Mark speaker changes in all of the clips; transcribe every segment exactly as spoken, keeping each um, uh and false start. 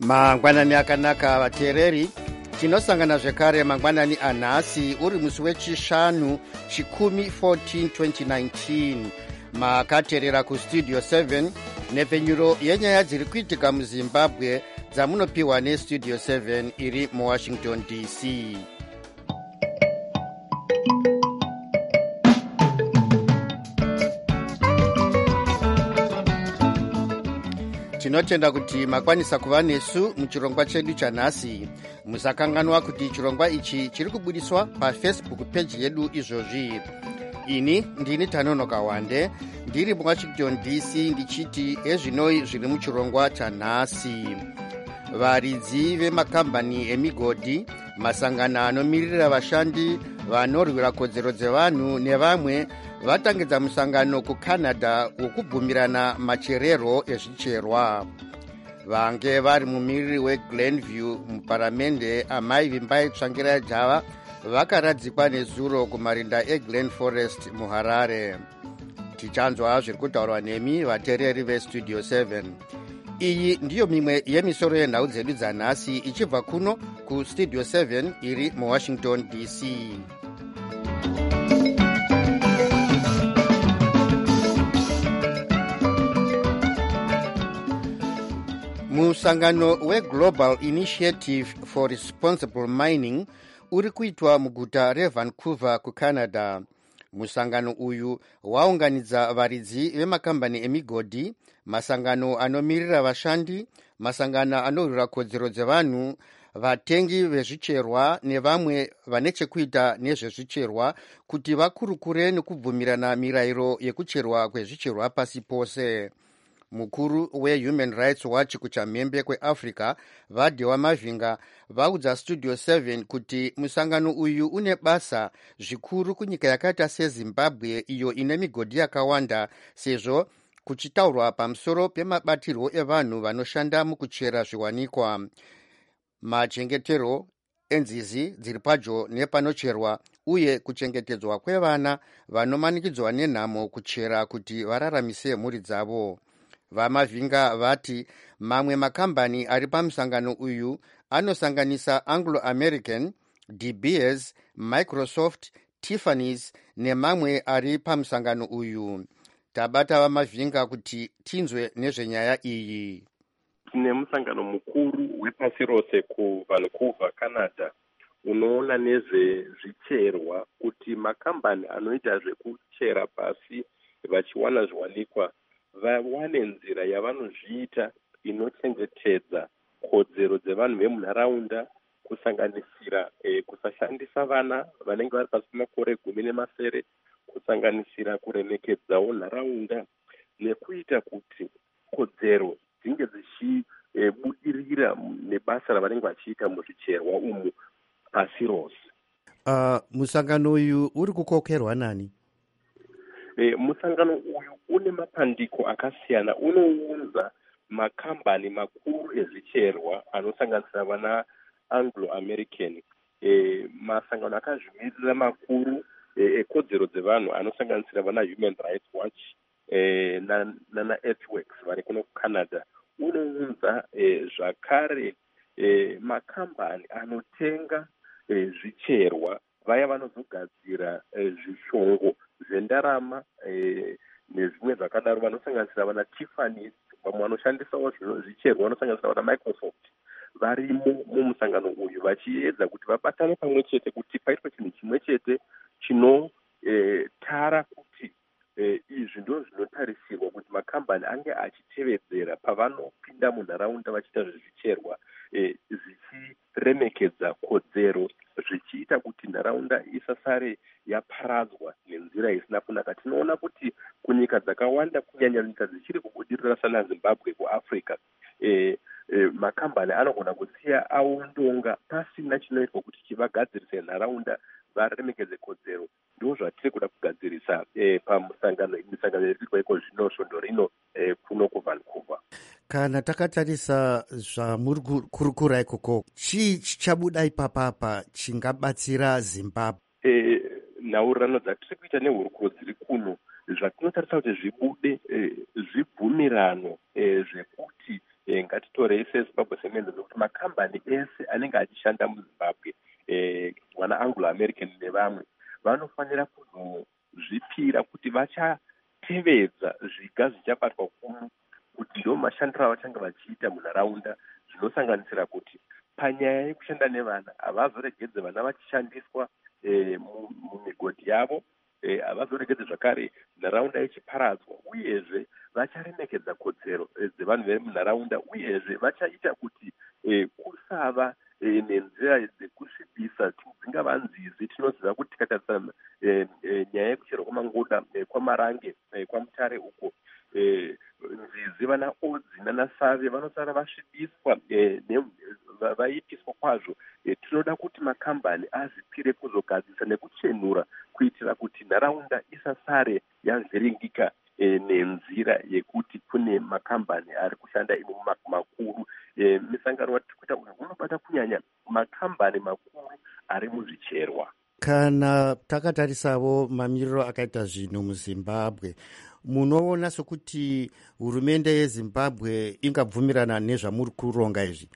Speaker 1: mangwanani akanaka vateereri, tinosangana zvekare mangwanani anhasi uri musi wechishanu chikumi fourteen twenty nineteen. Makateerera kustudio seven nepfenyuro yenyaya dziri kuitika muzimbabwe dzamunopiwa nestudio seven iri muwashington D C. Tinotenda kuti makwanisa kuva nesu muchirongwa chedu chanhasi. Musakanganwa kuti chirongwa ichi chiri kubudiswa pafacebook page yedu izvozvi. Ini ndini Tanonoka Wande, ndiri muwashington D C, ndichiti ezvinoi zviri muchirongwa chanhasi. Varidzi vemakambani emigodhi, masangano anomirira vashandi, vanorwira kodzero dzevanhu nevamwe vatangidza musangano kuCanada wokubvumirana macherero ezvicherwa. Vange vari mumiriri weGlenview muparamende, amai Vimbai Tsvangirai Java vakaradzikwa nezuro kumarinda eGlen Forest muHarare. Tichanzwa zviri kutaurwa nemi vateereri vestudio seven. Iyi ndiyo mimwe yemisoro yenhau dzedu dzanhasi ichibva kuno kustudio seven iri muwashington D C. Musangano weGlobal Initiative for Responsible Mining uri kuitwa muguta reVancouver kuCanada. Musangano uyu waunganidza varidzi vemakambani emigodhi, masangano anomirira vashandi, masangano anorwira kodzero dzevanhu, vatengi vezvicherwa nevamwe vane chekuita nezvezvicherwa kuti vakurukure nekubvumirana mirayiro yekucherwa kwezvicherwa pasi pose. Mukuru weHuman Rights Watch kuchamhembe kweAfrica, Vadhewa Mavinga, vaudza studio seven kuti musangano uyu une basa zvikuru kunyika yakaita seZimbabwe iyo ine migodhi yakawanda, sezvo kuchitaurwa pamusoro pemabatirwo evanhu vanoshanda mukuchera zviwanikwa, machengetero enzizi dziri padyo nepanocherwa uye kuchengetedzwa kwevana vanomanikidzwa nenhamo kuchera kuti vararamise mhuri dzavo. VaMavinga vati mamwe makambani ari pamusangano uyu anosanganisa Anglo American, De Beers, Microsoft, Tiffany's nemamwe ari pamusangano uyu. Tabata VaMavinga kuti tinzwe nezvenyaya iyi.
Speaker 2: Tine musangano mukuru wepasi rose kuVancouver, Canada, unoona nezvezvicherwa kuti makambani anoita zvekuchera pasi vachiwana zviwanikwa vawane nzira yavanozviita inochengetedza kodzero dzevanhu vemunharaunda, kusanganisira eh, kusashandisa vana vanenge vari pasi pemakore gumi nemasere, kusanganisira kuremekedzawo nharaunda nekuita kuti kodzero dzinge dzichibudirira eh, nebasa ravanenge vachiita muzvicherwa umu pasi rose.
Speaker 1: Uh, musangano uyu uri kukokerwa nani?
Speaker 2: E, musangano uyu une mapandiko akasiyana. Unounza makambani makuru ezvicherwa anosanganisira vana Anglo American, e, masangano akazvimirira makuru ekodzero e, dzevanhu anosanganisira vana Human Rights Watch e, na, nana Earthworks vari kuno kuCanada. Unounza e, zvakare e, makambani anotenga e, zvicherwa, vaya vanozogadzira e, zvishongo zvendarama e, nezvimwe zvakadaro vanosanganisira vana Tiffany's, vamwe vanoshandisawo zvicherwa vanosanganisira vana Microsoft, varimo mumusangano uyu vachiedza kuti vabatane pamwe chete kuti paitwe chinhu chimwe chete chinotara e, kuti e, izvi ndo zvinotarisirwa kuti makambani ange achitevedzera pavanopinda munharaunda vachiita zvezvicherwa, e, zvichiremekedza kodzero, zvichiita kuti nharaunda isasare yaparadzwa nenzira isina kunaka. Tinoona kuti kunyika dzakawanda, kunyanya nyika dzichiri kubudirira sana Zimbabwe kuAfrica, e, e, makambani anogona kusiya aundonga pasina chinoitwa kuti chivagadzirise nharaunda varemekedze kodzero. Ndizvo zvatiri kuda kugadzirisa e, pamusangano misangano iri kuitwa zvino svondo rino e, kuno kuVancouver.
Speaker 1: Kana takatarisa zvamuri kurukura ikoko, chii chichabuda ipapapa chingabatsira Zimbabwe?
Speaker 2: E, nhaurirano dzatiri kuita nehurukuro dziri kuno, zvatinotarisa kuti zvibude e, zvibvumirano e, zvekuti e, e, ngatitorei sezimbabwe cement zvokuti makambani ese anenge achishanda muzimbabwe e, wana anglo american nevamwe vanofanira kuzozvipira kuti vachatevedza zviga zvichabatwa kuno kuti ndo mashandiro avachange vachiita munharaunda, zvinosanganisira kuti panyaya yekushanda nevana havazoregedze vana vachishandiswa e, mumigodhi yavo, e, havazoregedze zvakare nharaunda ichiparadzwa, uyezve vacharemekedza kodzero e, dzevanhu vari munharaunda, uyezve vachaita kuti e, kusava e, nenzira dzekusvibisa dzingava nzizi. Tinoziva kuti tikatarisana e, e, nyaya yekucherwa kwamangoda e, kwamarange e, kwamutare uko e, nzizi vana odzi nanasave vanosara vasvibiswa e, vaipiswa kwazvo. E, tinoda kuti makambani azipire kuzogadzisa nekuchenura kuitira kuti nharaunda isasare yavhiringika e, nenzira yekuti kune makambani ari kushanda imo makuru. E, misangano watiri kuita uyu unobata kunyanya makambani makuru ari muzvicherwa.
Speaker 1: Kana takatarisavo mamiriro akaita zvinhu muZimbabwe, munoona sokuti hurumende yeZimbabwe ingabvumirana nezvamuri kuronga izvi?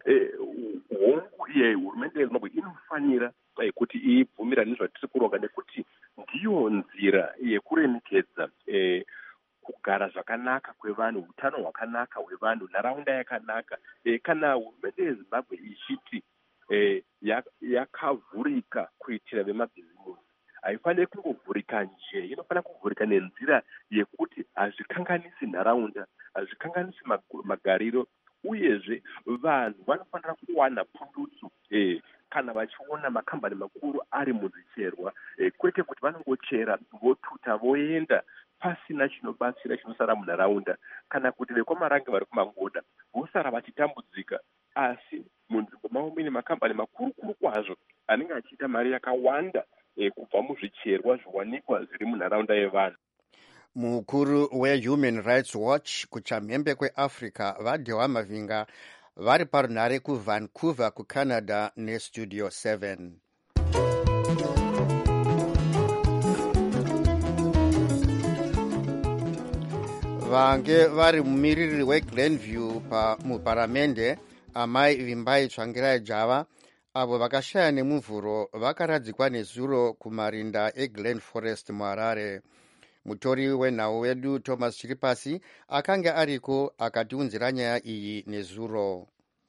Speaker 2: Hongu iye hurumende yeZimbabwe inofanira kuti ibvumirane nezvatiri kuronga, nekuti ndiyo nzira yekuremekedza e, kugara zvakanaka kwevanhu, utano hwakanaka hwevanhu, nharaunda yakanaka. E, kana hurumende yeZimbabwe ichiti e, yakavhurika kuitira vemabhizimusi, haifaniri kungovhurika nje, inofanira kuvhurika nenzira yekuti hazvikanganisi nharaunda, hazvikanganisi magariro, uyezve vanhu vanofanira kuwana pundutso e, kana vachiona makambani makuru ari muzicherwa, e, kwete kuti vanongochera votuta voenda pasina chinobatsira chinosara munharaunda, kana kuti vekwamarange vari kumangoda vosara vachitambudzika, asi munzvimbo mavo muine makambani makuru kuru kwazvo anenge achiita mari yakawanda e, kubva muzvicherwa zviwanikwa zviri munharaunda yevanhu.
Speaker 1: Mukuru weHuman Rights Watch kuchamhembe kweAfrica Vadhewa Mavinga vari parunhare kuVancouver kuCanada neStudio seven. Vange vari mumiriri weGlenview muparamende amai Vimbai Tsvangirai Java avo vakashaya nemuvhuro vakaradzikwa nezuro kumarinda eGlen Forest muHarare. Mutori wenhau wedu Thomas Chiripasi akanga ariko akatiunzira nyaya iyi nezuro.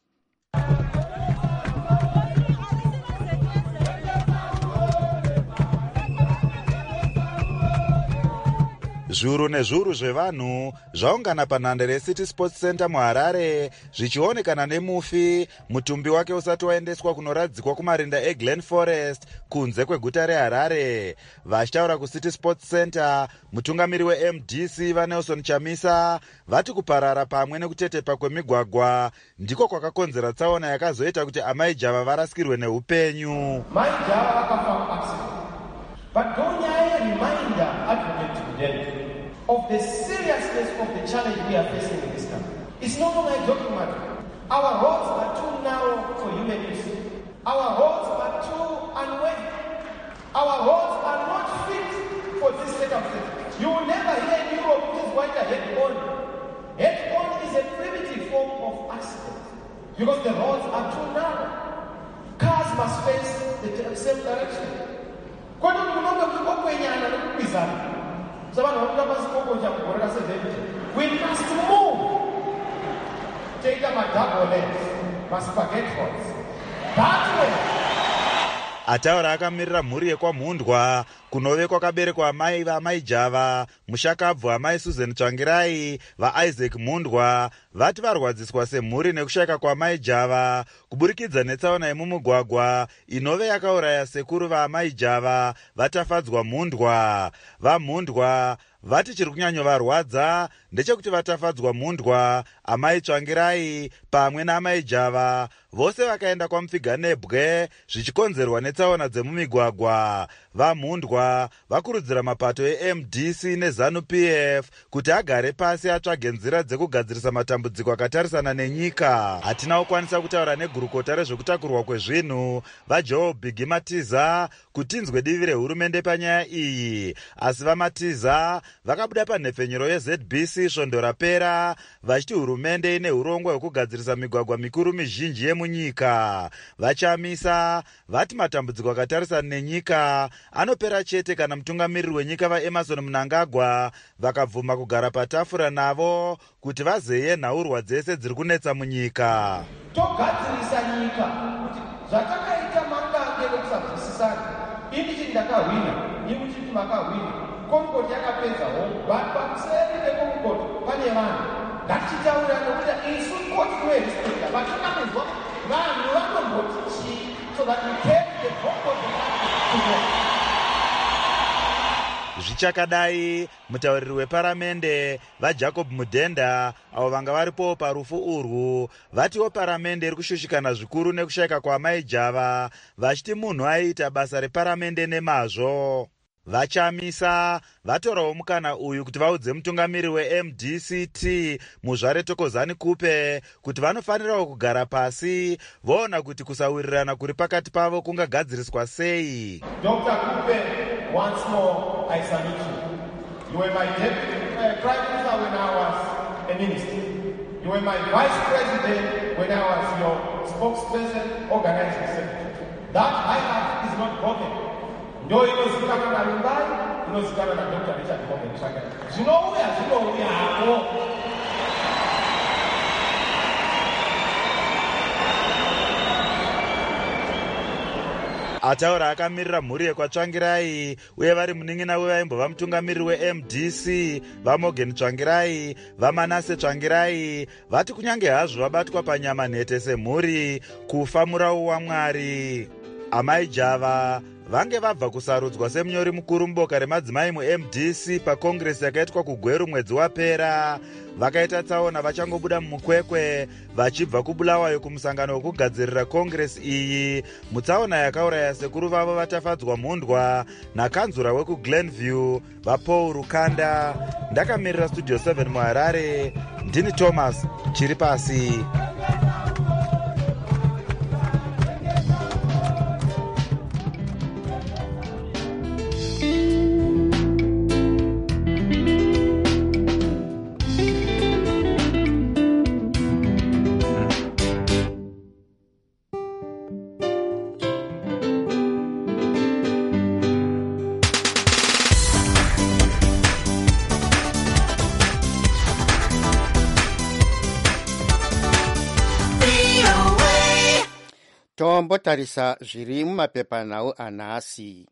Speaker 3: Zviuru nezviuru zvevanhu zvaungana panhande reCity Sports Center muHarare zvichionekana nemufi mutumbi wake usati waendeswa kunoradzikwa kumarinda eGlen Forest kunze kweguta reHarare. Vachitaura kuCity Sports Center, mutungamiri weM D C vaNelson Chamisa vati kuparara pamwe nekutetepa kwemigwagwa ndiko kwakakonzera tsaona yakazoita kuti amai Java varasikirwe neupenyu.
Speaker 4: Mai Java vakafa accident. But Gonya reminder advocate today of the seriousness of the challenge we are facing in this country. It's no longer a joking matter. Our roads are too narrow for human use. Our roads are too unworthy. Our roads are not fit for this circumstance. You will never hear in Europe this white head-on. Head-on is a primitive form of accident because the roads are too narrow. Cars must face the same direction. We must move. Take them a double length, must forget what's that way.
Speaker 3: Ataura akamirira mhuri yekwamhundwa kunove kwakaberekwa amai vaamai Java, mushakabvu amai Susan Tsvangirai, vaIsaac Mhundwa vati varwadziswa semhuri nekushayika kwamai Java kuburikidza netsaona yemumugwagwa inove yakauraya sekuru vaamai Java vatafadzwa Mhundwa. VaMhundwa vati chiri kunyanyovarwadza ndechekuti vatafadzwa Mhundwa, amai Tsvangirai pamwe naamai Java vose vakaenda kwamupfiganebwe zvichikonzerwa netsaona dzemumigwagwa. VaMhundwa mundwa vakurudzira mapato e-M D C neZANU-P F kuti agare pasi atsvage nzira dzekugadzirisa matambudziko akatarisana nenyika. Hatina kukwanisa kutaura negurukota rezvekutakurwa kwezvinhu vaJoe Biggie Matiza kuti inzwe divi rehurumende panyaya iyi, asi vaMatiza vakabuda panhepfenyuro yeZ B C svondo rapera vachiti hurumende ine urongwa hwekugadzirisa migwagwa mikuru mizhinji yemunyika. Vachamisa vati matambudziko akatarisana nenyika anopera chete kana mutungamiriri wenyika vaEmerson Mnangagwa vakabvuma kugara patafura navo kuti vazeye nhaurwa dzese dziri kunetsa munyika.
Speaker 4: Togadzirisa nyika kuti zvatakaita mangange nekusabvisisana ini chiti ndakahwina imu chiti makahwina konkoti yakapedza hongu vanhu pamuseri pekonkoti pane vanhu ngatichitaurira nokuti isu koti noehistoria vatungamizwa vanhu vanomboti chii so that we take the konkoti together.
Speaker 3: Zvichakadai, mutauriri weparamende vaJacob Mudenda avo vanga varipo parufu urwu vatiwo paramende iri kushushikana zvikuru nekushayika kwaamai Java vachiti munhu aiita basa reparamende nemazvo. Vachamisa vatorawo mukana uyu kuti vaudze mutungamiriri weM D C T Muzvare Thokozani Kupe kuti vanofanirawo kugara pasi voona kuti kusawirirana kuri pakati pavo kungagadziriswa sei.
Speaker 4: Doctor Kupe, once more I salute you. You were my deputy uh, prime minister when I was a minister. You were my vice president when I was your spokesperson, organizing secretary. That highlight is not broken. Ndio inozikana na Lumbai, inozikana na Doctor Richard Morgan Chagani. Zinouya, zinouya hapo.
Speaker 3: Ataura akamirira mhuri yekwaTsvangirai uye vari munin'ina wevaimbova mutungamiriri weM D C vaMorgan Tsvangirai vaManase Tsvangirai vati kunyange hazvo vabatwa panyama nhete semhuri kufa murau waMwari. Amai Java vange vabva kusarudzwa semunyori mukuru muboka remadzimai muM D C pakongresi yakaitwa kuGweru mwedzi wapera. Vakaita tsaona vachangobuda mumukwekwe vachibva kubulawayo kumusangano wekugadzirira kongresi iyi, mutsaona yakauraya sekuru vavo vatafadzwa mundwa nakanzura wekuGlenview vaPaul Rukanda. Ndakamirira Studio seven muHarare, ndini Thomas chiri pasi.
Speaker 1: Tombotarisa zviri mumapepanhau anhasi.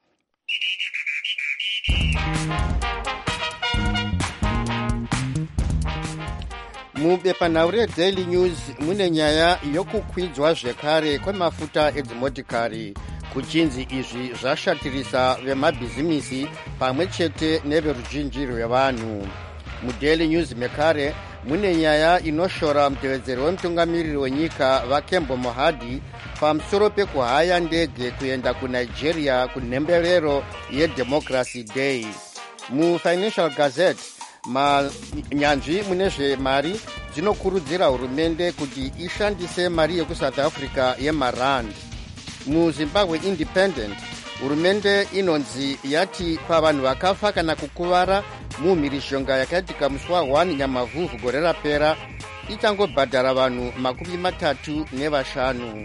Speaker 1: Mubepanhau reDaily News mune nyaya yokukwidzwa zvekare kwemafuta edzimotikari kuchinzi izvi zvashatirisa vemabhizimisi pamwe chete neveruzhinji rwevanhu. MuDaily News mekare mune nyaya inoshora mutevedzeri wemutungamiriri wenyika vaKembo Mohadi pamusoro pekuhaya ndege kuenda kuNigeria kunhemberero yeDemocracy Day. MuFinancial Gazette manyanzvi mune zvemari dzinokurudzira hurumende kuti ishandise mari yekuSouth Africa yemarand. MuZimbabwe Independent hurumende inonzi yati pavanhu vakafa kana kukuvara mumhirizhonga yakaitika musi wa1 Nyamavhuvhu gore rapera ichangobhadhara vanhu makumi matatu nevashanu.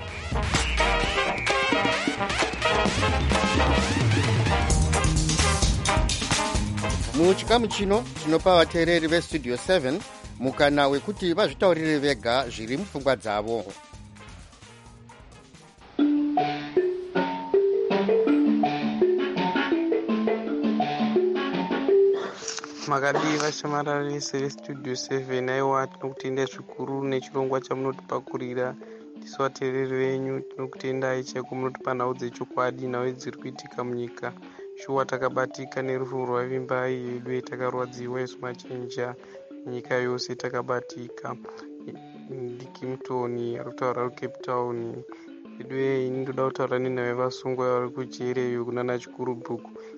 Speaker 1: Muchikamu chino tinopa vateereri veStudio seven mukana wekuti vazvitaurire vega zviri mupfungwa dzavo.
Speaker 5: Makadi vashamararisi veStudio seven aiwa tinokutendai zvikuru nechirongwa chamunotipakurira. Tisu vateereri venyu tinokutendai chaiko munotipa nhau dzechokwadi, nhau dziri kuitika munyika. Shuwa takabatika nerufu rwavimbai yedu takarwadziwa isu machinja nyika yose takabatika. Ndikimtoni rutaura Cape Town. Idwe ini ndoda kutaura nenhau yevasungwa vari kujereyo kunana Chikuru Bhuku.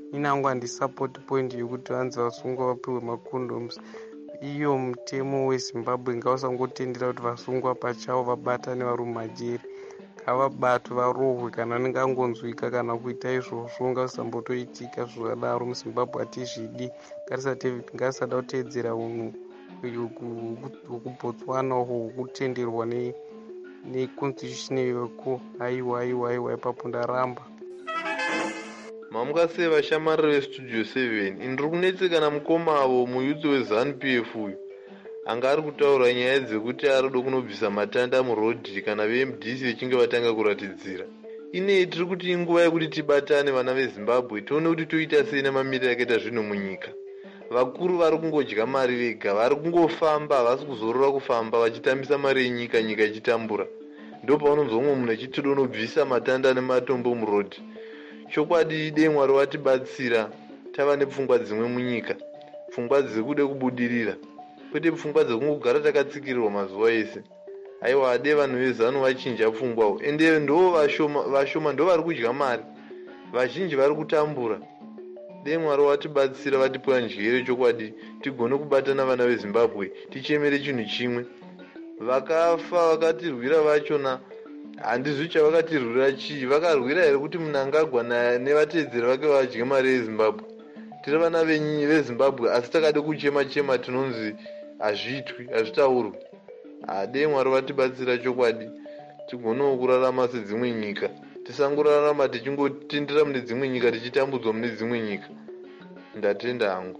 Speaker 5: inangu handisapoti point yekuti vanzi vasungwa vapiwe macondoms. Iyo mutemo weZimbabwe ngausangotendera kuti vasungwa pachavo vabatane vari mumajeri. Ngavabatwe varohwe kana vanenge angonzwika kana kuita izvozvo, ngazvisambotoitika zvakadaro muZimbabwe. Hatizvidi, ngatisada kuteedzera unhu hwekubotswana uhwo hwekutenderwa neconstitution yeko. Aiwa aiwa aiwa, ipapo ndaramba.
Speaker 6: Mamukasei vashamariri vestudio seven, indiri kunetsekana mukoma avo muyudzi weZANU P F uyu anga ari kutaura nyaya dzekuti ari kuda kunobvisa matanda murodhi kana ve M D C vechinge vatanga kuratidzira. Inei tiri kuti inguva yekuti tibatane vana veZimbabwe tione kuti toita sei nemamiriro akaita zvinhu munyika. Vakuru vari kungodya mari vega, vari kungofamba, havasi kuzorora kufamba vachitambisa mari yenyika, nyika ichitambura. Ndo paunonzomwe munhu achiti donobvisa matanda nematombo murodhi. Chokwadi dei Mwari watibatsira tava nepfungwa dzimwe munyika, pfungwa dzekude kubudirira, kwete pfungwa dzekungogara takatsikirirwa mazuva ese. Aiwa, ade vanhu veZANU vachinja pfungwawo, ende ndo vashoma vashoma ndo vari kudya mari, vazhinji vari kutambura. Dei Mwari watibatsira vatipa njere chokwadi tigone kubatana vana veZimbabwe tichemere chinhu chimwe. Vakafa vakatirwira vachona handizvi chavakatirwira chii, vakarwira here kuti Mnangagwa nevateedzeri vake vadye mari yeZimbabwe. Tiri vana veZimbabwe asi takade kuchema chema tinonzi hazviitwi, hazvitaurwi. Dei Mwari vatibatsira chokwadi tigonewo kurarama sedzimwe nyika, tisangorarama tichingotendera mune dzimwe nyika tichitambudzwa mune dzimwe nyika. Ndatenda hangu.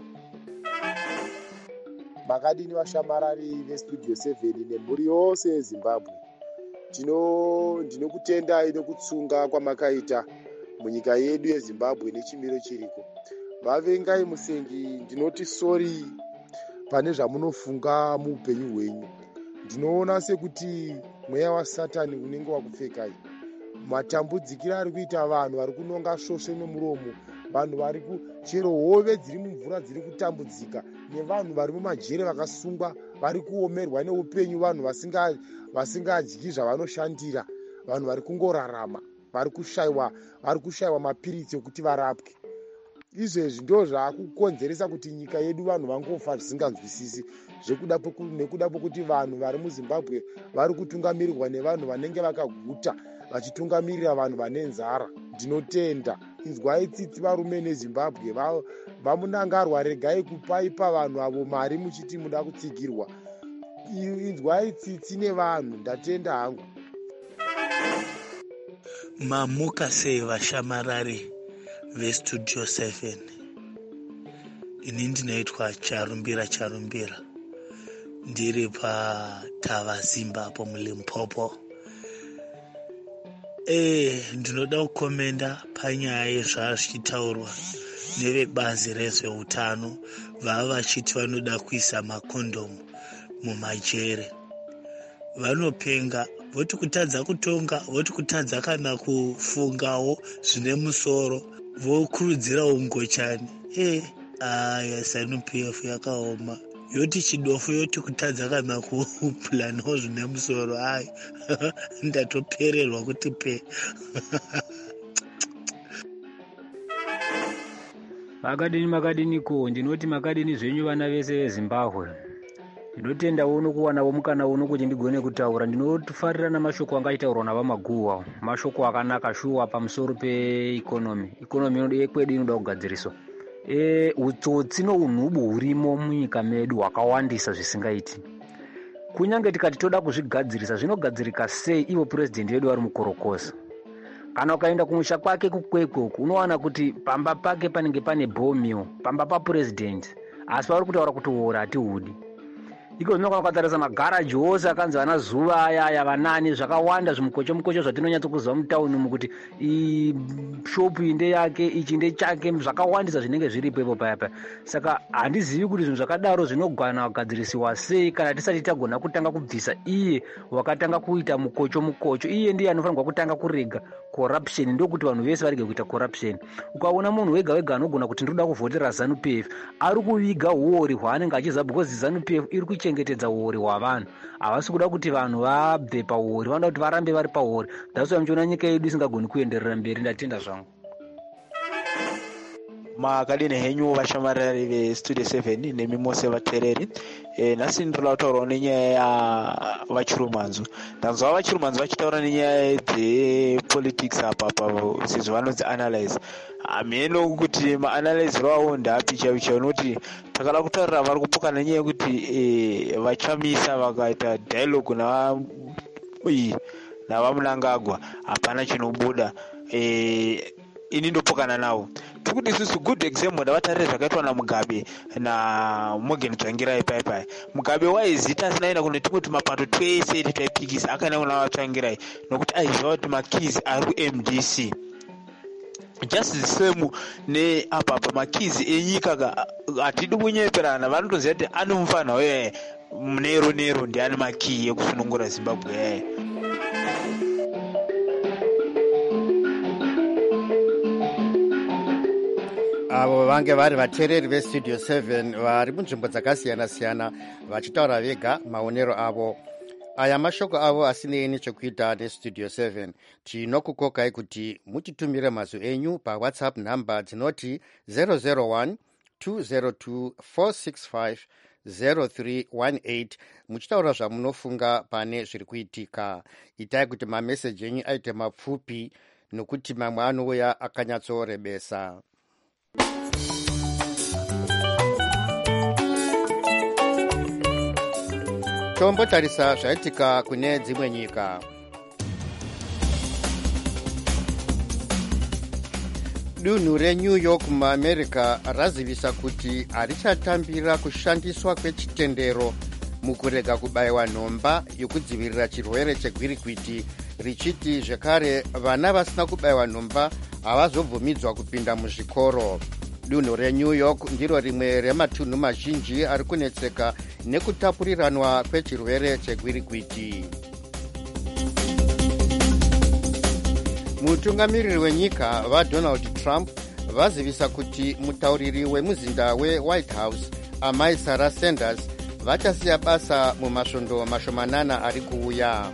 Speaker 7: Makadini vashamarari vestudio seven nemhuri yose yeZimbabwe, tino ndinokutendai nokutsunga kwamakaita munyika yedu yeZimbabwe nechimiro chiriko. Vavengai musengi, ndinoti sori pane zvamunofunga muupenyu hwenyu. Ndinoona sekuti mweya waSatani unenge wakupfekai. Matambudzikiro ari kuita vanhu vari kunonga svosve nemuromo, vanhu vari kuchero hove dziri mumvura dziri kutambudzika, nevanhu vari mumajere vakasungwa vari kuomerwa neupenyu, vanhu vasinga vasingadyi zvavanoshandira, vanhu vari kungorarama, vari kushayiwa vari kushayiwa mapiritsi ekuti varapwe. Izvezvi ndo zvaakukonzeresa kuti nyika yedu vanhu vangofa zvisinganzwisisi, zvekuda nekuda pokuti vanhu vari muZimbabwe vari kutungamirirwa nevanhu vanenge vakaguta, vachitungamirira vanhu vane nzara. Ndinotenda, inzwai tsitsi varume neZimbabwe, vamunangarwa, regai kupaipa vanhu avo mari muchiti muda kutsigirwa. Inzwai tsitsi nevanhu, ndatenda hangu.
Speaker 8: Mamuka sei vashamarari vestudio seven. Ini ndinoitwa Charumbira Charumbira, ndiri paTava Zimbabwe muLimpopo. Eh, ndinoda kukomenda panyaya yezvazvichitaurwa nevebazi rezveutano, vava vachiti vanoda kuisa makondomu mumajere. Vanopenga, voti kutadza kutonga, voti kutadza kana kufungawo zvine musoro, vokurudzira ungochani. Eh, aya ZANU P F yakaoma, yoti chidofu, yoti kutadza kana kupulanawo zvine musoro. Ai ndatopererwa kuti pe.
Speaker 9: Makadini makadiniko, ndinoti makadini zvenyu vana vese veZimbabwe. Ndinotenda uno kuwanawo mukana uno kuti ndigone kutaura. Ndinofarira namashoko angaitaurwa navamaguwa, mashoko akanaka shuwa pamusoro peikonomi. Ikonomi yekwedu inoda kugadziriswa. E, utsotsi nounhubu hurimo munyika medu hwakawandisa zvisingaiti. Kunyange tikati toda kuzvigadzirisa, zvinogadzirika sei ivo purezidendi vedu vari mukorokosa? Kana ukaenda kumusha kwake kukwekwo, unowana kuti pamba pake panenge pane bhomio, pamba papurezidendi, asi vari kutaura kuti hora hatihudi. Iko zvinoka ukatarisa magaraji ose akanzi vana zuva aya aya vanani, zvakawanda zvimukocho mukocho zvatinonyatso kuziva mutauni umu kuti shopu inde yake ichi ndechake, zvakawandisa zvinenge zviripo ipo paya paya. Saka handizivi kuti zvinhu zvakadaro zvinogwana kugadzirisiwa sei kana tisati tagona kutanga kubvisa iye wakatanga kuita mukocho mukocho. Iye ndiye anofanirwa kutanga kurega corruption, ndokuti vanhu vese varege kuita corruption. Ukaona munhu wega wega anogona kuti ndoda kuvhotera ZANU P F, ari kuviga uori hwaanenge achiziva, because ZANU P F iri kuchengetedza uori hwavanhu. Havasi kuda kuti vanhu vabve pauori, vanoda kuti varambe vari pauori. That's why muchiona nyika yedu isingagoni kuenderera mberi. Ndatenda zvangu.
Speaker 10: makadini henyu vashamarari vestudio seven nemi mose vatereri. E, nhasi ndinoda kutaurawo nenyaya yavachirumanzu. ndanzwa vachirumanzu vachitaura nenyaya dzepolitics apa apa sezvo vanodzi analyze. hameno kuti maanalyzero avo ndapi chaivo chaivo nokuti takada kutaurira vari kupuka nenyaya yekuti e, vachamisa vakaita dialogue nava navamunangagwa hapana chinobuda. e, ini ndopokana navo tikuti isusu good example ndavatarire zvakaitwa namugabe namorgan tsvangirai paipai. mugabe waizita asinaenda kune tumwe tumapato twese taipikisa akaenda kuna vatsvangirai nokuti aiziva kuti makeys ari ku-M D C just the same neapapa makeys enyika hatidi kunyeperana vanotoziva kuti ane mufana we nero nero ndiani makey ekusunungura zimbabwe yaye.
Speaker 1: avo vange vari vateereri vestudio seven vari munzvimbo dzakasiyana-siyana vachitaura vega maonero avo. aya mashoko avo asinei nechekuita nestudio seven. tinokukokai kuti mutitumire mazwi enyu pawhatsapp nhamba dzinoti zero zero one two zero two four six five zero three one eight muchitaura zvamunofunga pane zviri kuitika. itai kuti mameseji enyu aite mapfupi nokuti mamwe anouya akanyatsorebesa. tombotarisa zvaitika kune dzimwe nyika. dunhu renew york muamerica razivisa kuti harichatambira kushandiswa kwechitendero mukurega kubayiwa nhomba yokudzivirira chirwere chegwirikwiti, richiti zvekare vana vasina kubayiwa nhomba havazobvumidzwa kupinda muzvikoro. dunhu renew york ndiro rimwe rematunhu mazhinji ari kunetseka nekutapuriranwa kwechirwere chegwirikwiti. mutungamiriri wenyika vadonald trump vazivisa kuti mutauriri wemuzinda wewhite house amai sarah sanders vachasiya basa mumasvondo mashomanana ari kuuya.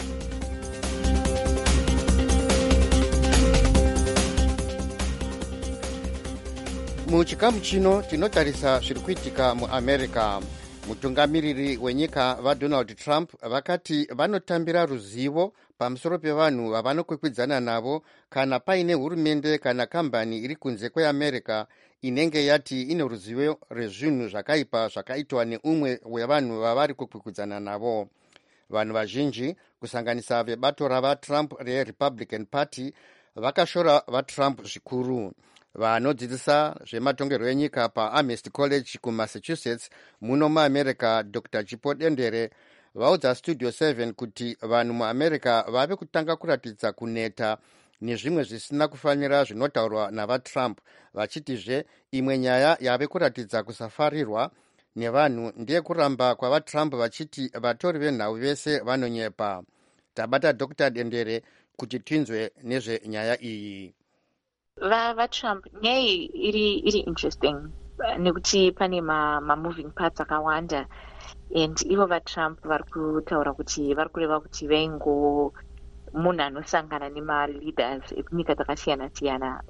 Speaker 1: muchikamu chino tinotarisa zviri kuitika muamerica. mutungamiriri wenyika vadonald trump vakati vanotambira ruzivo pamusoro pevanhu vavanokwikwidzana navo kana paine hurumende kana kambani iri kunze kweamerica inenge yati ine ruzivo rezvinhu zvakaipa zvakaitwa neumwe wevanhu vavari kukwikwidzana navo. vanhu vazhinji kusanganisa vebato ravatrump rerepublican party vakashora vatrump zvikuru. vanodzidzisa zvematongerwo enyika paamherst college kumassachusetts muno muamerica dr jipo dendere vaudza studio seven kuti vanhu muamerica vave kutanga kuratidza kuneta nezvimwe zvisina kufanira zvinotaurwa navatrump, vachitizve imwe nyaya yave kuratidza kusafarirwa nevanhu ndeyekuramba kwavatrump vachiti vatori venhau vese vanonyepa. tabata dr dendere kuti tinzwe nezvenyaya iyi.
Speaker 11: vatrump nyaya iyi iri iri interesting nekuti pane mamoving ma parts akawanda and ivo vatrump vari kutaura kuti vari kureva kuti vaingo munhu anosangana nemaleaders ekunyika dzakasiyana-siyana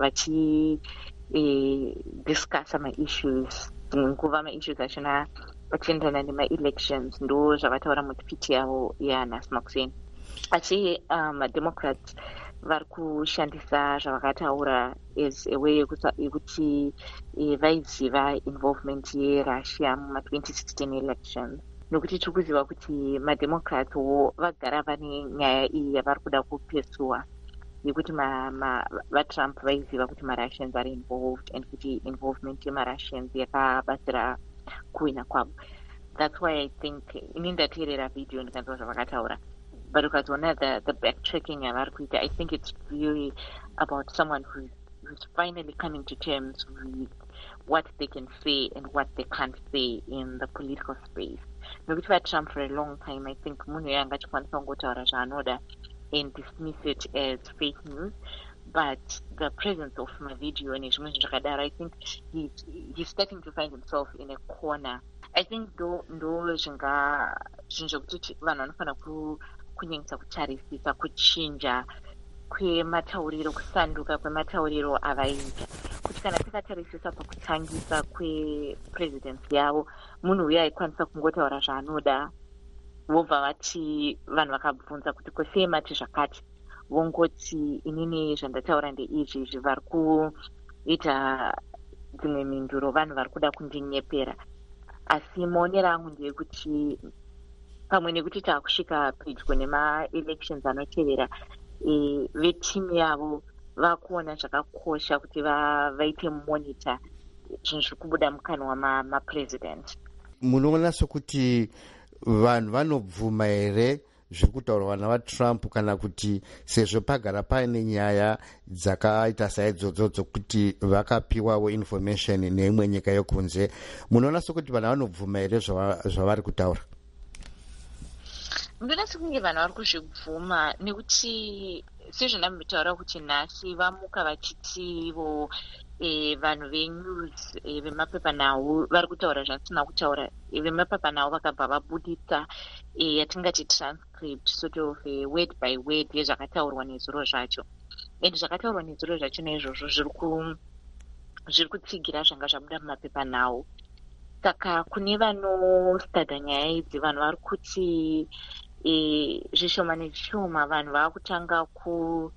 Speaker 11: vachidiscussa maissues. dzimwe nguva maissues achona achiendana nemaelections ndo zvavataura mutipiti yavo yanhasi makuseni. asi mademocrats um, vari kushandisa zvavakataura as a way yekuti vaiziva involvement yerussia muma twenty sixteen elections, nokuti tiri kuziva kuti mademocrats wo vagara vane nyaya iyi yavari kuda kupesuwa yekuti vatrump vaiziva kuti marussians are involved and kuti involvement yemarussians yakabatsira kuwina kwavo. That's why I think ini ndateerera video ndikanzwa zvavakataura, but ukazoona the, the backtracking yavari kuita, I think it's really about someone who's, who's finally coming to terms with what they can say and what they can't say in the political space. Nokuti vatrump for a long time, I think munhu yanga achikwanisa kungotaura zvaanoda and dismiss it as fake news, but the presence of mavideo nezvimwe zvinhu zvakadaro, I think he's, he's starting to find himself in a corner. I think ndo ndo zvinga zvinhu zvekuti vanhu vanofanira kunyanyisa kutarisisa kuchinja kwematauriro, kusanduka kwematauriro avaita, kuti kana takatarisisa pakutangisa kwepresidency yavo, munhu uyo aikwanisa kungotaura zvaanoda, vobva vati vanhu vakabvunza kuti kosei mati zvakati, vongoti inini zvandataura ndeizvi izvi, vari kuita dzimwe mhinduro, vanhu vari kuda kundinyepera. Asi maonero angu ndeyekuti pamwe nekuti taakusvika pedyo nemaelections anotevera, e, vetimu yavo vakuona zvakakosha kuti vaite monitor zvinhu zviri kubuda mukanwa mapresident.
Speaker 1: Munoona sokuti vanhu vanobvuma here zviri kutaurwa navatrump, kana kuti sezvo pagara paine nyaya dzakaita saidzodzo dzokuti vakapiwawo information neimwe nyika yokunze, munoona sokuti vanhu vanobvuma here zvavari kutaura?
Speaker 11: Ndinoona sekunge vanhu vari kuzvibvuma, nekuti sezvandambotaura kuti nhasi vamuka vachitivo e, vanhu venews e, vemapepanhau vari kutaura zvasina kutaura. E, vemapepanhau vakabva vabuditsa e, yatingati transcript sort of e, word by word yezvakataurwa nezuro zvacho, and zvakataurwa nezuro zvacho naizvozvo zviri kutsigira zvanga zvabuda mumapepanhau. Saka kune vanostada nyaya idzi, vanhu vari kuti e, zvishoma nezvishoma vanhu vaakutanga ku,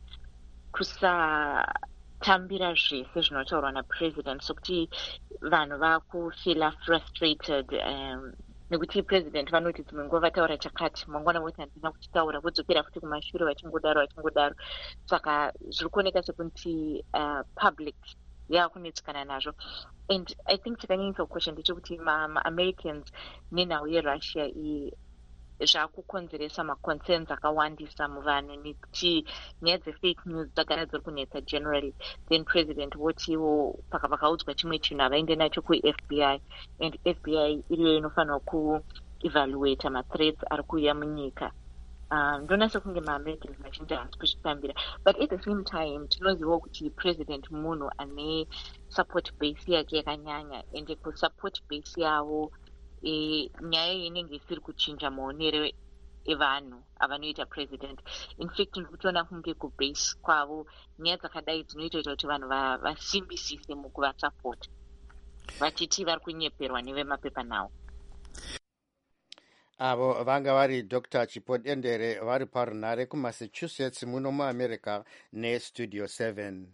Speaker 11: kusatambira zvese zvinotaurwa napresident, sokuti vanhu vaakufila frustrated um, nekuti president vanoti dzimwe nguva vataura chakati, mangwana voti handina kuchitaura, vodzokera futi kumashure vachingodaro vachingodaro. Saka zviri kuoneka sekuti uh, public yaakunetsikana nazvo. And I think chakanyanyisa kukosha ndechekuti maAmericans nenhau yeRussia iyi zvakukonzeresa maconcerns akawandisa muvanhu, nekuti nyaya dzefake news dzagara dziri kunetsa generally. Then president votiwo paka vakaudzwa chimwe chinhu havaende nacho kuF B I, and F B I iriyo inofanira kuevaluata mathreats ari kuuya munyika. Um, ndona sekunge maAmericans vazhinji havasi kuzvitambira, but at the same time tinozivawo kuti president munhu ane support base yake yakanyanya, ende kusupport base yavo e, nyaya iyi inenge isiri kuchinja maonero evanhu avanoita president. In fact ndikutoona kunge kubase kwavo nyaya dzakadai dzinoita kuti vanhu vasimbisise mukuvasupport, vachiti vari kunyeperwa nevemapepanhau.
Speaker 1: Avo vanga vari Doctor Chipodendere vari parunare kuMassachusetts muno muAmerica neStudio seven.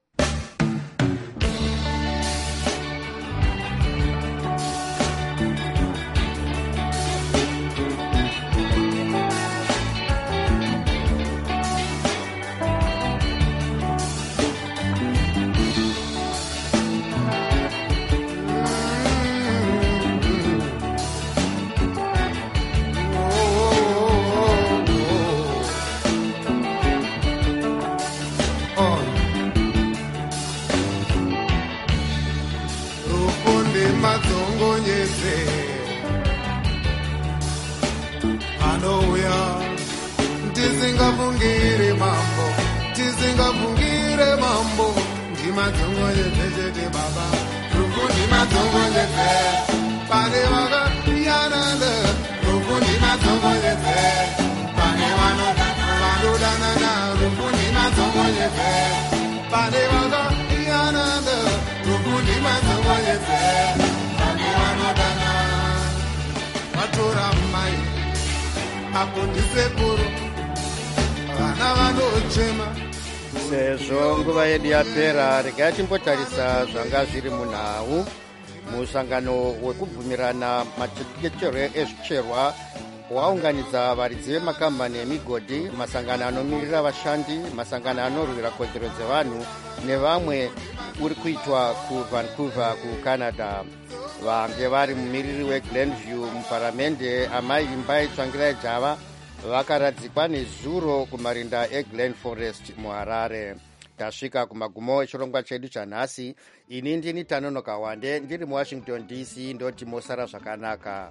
Speaker 12: Anouya tisingavungire mambo, tisingavungire mambo, ndimadzongonyezezete baba, ruku ndimadzongonyeze, pane vakayananda, ruku ndimadzongonyeze, pane vanodanana, ruku ndimadzongonyeze, pane vakayananda, ruku ndimadzongonyeze, pane vanodana, vatora mai apo ndisekuru vana vanochema.
Speaker 1: Sezvo nguva yedu yapera, regai timbotarisa zvanga zviri munhau. Musangano wekubvumirana machengetero ezvicherwa waunganidza varidzi vemakambani emigodhi, masangano anomirira vashandi, masangano anorwira kodzero dzevanhu nevamwe uri kuitwa kuVancouver kuCanada. Vange vari mumiriri weGlenview muparamende, amai Imbai Tsvangirai Java vakaradzikwa nezuro kumarinda eGlen Forest muHarare. Tasvika kumagumo echirongwa chedu chanhasi. Ini ndini Tanonoka Wande ndiri muWashington D C, ndoti mosara zvakanaka.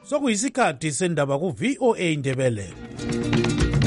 Speaker 13: sokuyisikhathi sendaba ku-V O A Indebele.